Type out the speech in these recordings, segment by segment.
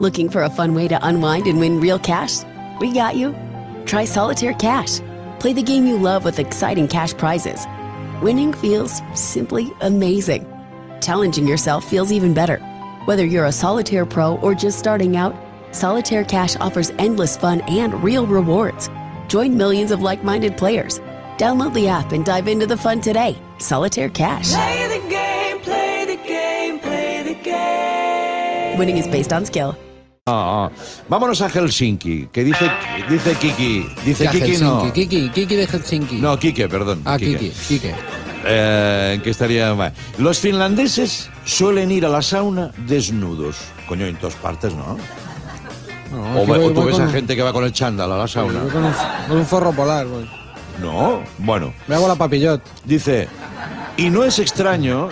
Looking for a fun way to unwind and win real cash? We got you. Try Solitaire Cash. Play the game you love with exciting cash prizes. Winning feels simply amazing. Challenging yourself feels even better. Whether you're a solitaire pro or just starting out, Solitaire Cash offers endless fun and real rewards. Join millions of like-minded players. Download the app and dive into the fun today. Solitaire Cash. Play the game, play the game, play the game. Winning is based on skill. Vámonos a Helsinki, que dice Kiki. Dice Ya, Kiki no. Helsinki, Kiki de Helsinki. No, Kike, perdón. Ah, Kike. Que estaría mal. Los finlandeses suelen ir a la sauna desnudos. Coño, en todas partes, ¿no? No, O tú ves a gente que va con el chándal a la sauna. Voy con un forro polar, voy. No, bueno. Me hago la papillot. Dice, y no es extraño.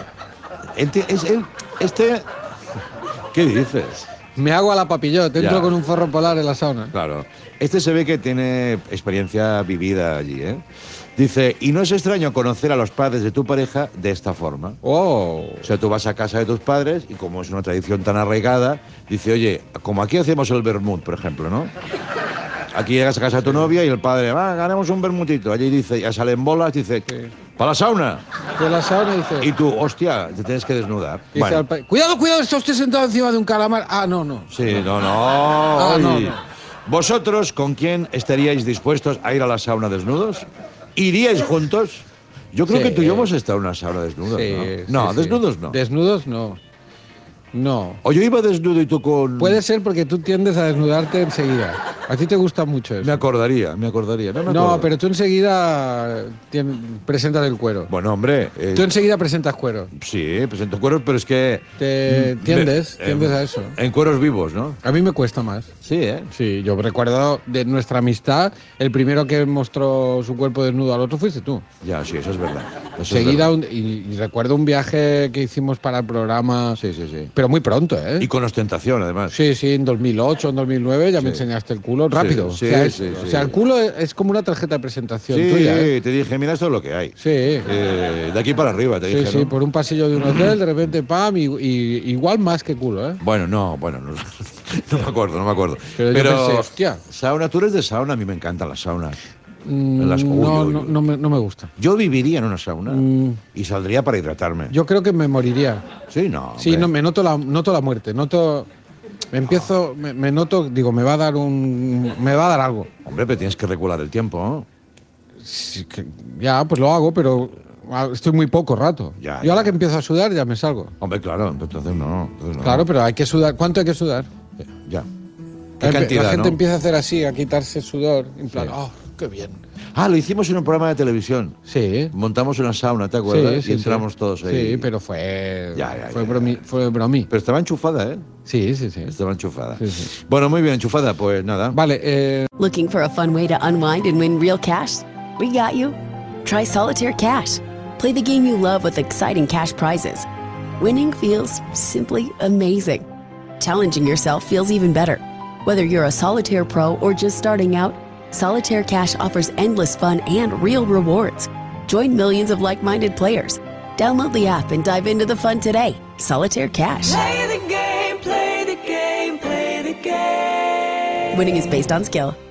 ¿Qué dices? Me hago a la papillot, entro Ya. con un forro polar en la sauna. Claro. Este se ve que tiene experiencia vivida allí, ¿eh? Dice, y no es extraño conocer a los padres de tu pareja de esta forma. Oh. O sea, tú vas a casa de tus padres y como es una tradición tan arraigada, dice, oye, como aquí hacemos el vermut, por ejemplo, ¿no? Aquí llegas a casa de tu novia y el padre, va, ganemos un vermutito. Allí dice, ya salen bolas, dice, ¿para la sauna? De la sauna dice. Y tú, hostia, te tienes que desnudar. Dice al cuidado, está usted sentado encima de un calamar. Ah, no. Sí, no. no. Oye. ¿Vosotros con quién estaríais dispuestos a ir a la sauna desnudos? ¿Iríais juntos? Yo creo Sí. que tú y yo hemos estado en una sauna desnudos, ¿no? No, sí. desnudos no. Desnudos no. No. O yo iba desnudo y tú con... Puede ser porque tú tiendes a desnudarte enseguida. A ti te gusta mucho eso. Me acordaría. No me acuerdo. No, pero tú enseguida presentas el cuero. Bueno, hombre... Tú enseguida presentas cuero. Sí, presento cueros, pero es que... Tiendes a eso. En cueros vivos, ¿no? A mí me cuesta más. Sí, ¿eh? Sí, yo recuerdo de nuestra amistad, el primero que mostró su cuerpo desnudo al otro fuiste tú. Ya, sí, eso es verdad. Seguida, y recuerdo un viaje que hicimos para el programa, Sí. pero muy pronto, ¿eh? Y con ostentación, además. Sí, en 2008, en 2009 ya me enseñaste el culo rápido. Sí, o sea, sí. O sea, el culo es como una tarjeta de presentación Sí, tuya, ¿eh? te dije, mira, esto es lo que hay. Sí. De aquí para arriba, te dije, ¿no? Por un pasillo de un hotel, de repente, pam, y igual más que culo, ¿eh? Bueno, no me acuerdo. Pero yo pensé, hostia. Sauna, tú eres de sauna, a mí me encantan las saunas. No me gusta. Yo viviría en una sauna y saldría para hidratarme. Yo creo que me moriría. Sí, no. Sí, hombre. no, noto la muerte, me noto, digo, me va a dar algo. Hombre, pero tienes que regular el tiempo, ¿no? Sí, ya, pues lo hago, pero estoy muy poco rato. Ya, Yo a la ya. que empiezo a sudar ya me salgo. Hombre, claro, entonces no. Claro, pero hay que sudar. ¿Cuánto hay que sudar? Ya. ¿Qué cantidad, la gente no? empieza a hacer así, a quitarse sudor, en plan, oh, qué bien. Lo hicimos en un programa de televisión. Sí. Montamos una sauna, ¿te acuerdas? Sí, y entramos todos ahí. Sí, pero fue Ya. bromi. Pero estaba enchufada, ¿eh? Sí. Estaba enchufada. Sí. Bueno, muy bien, enchufada, pues nada. Vale, Looking for a fun way to unwind and win real cash? We got you. Try Solitaire Cash. Play the game you love with exciting cash prizes. Winning feels simply amazing. Challenging yourself feels even better. Whether you're a solitaire pro or just starting out, Solitaire Cash offers endless fun and real rewards. Join millions of like-minded players. Download the app and dive into the fun today. Solitaire Cash. Play the game, play the game, play the game. Winning is based on skill.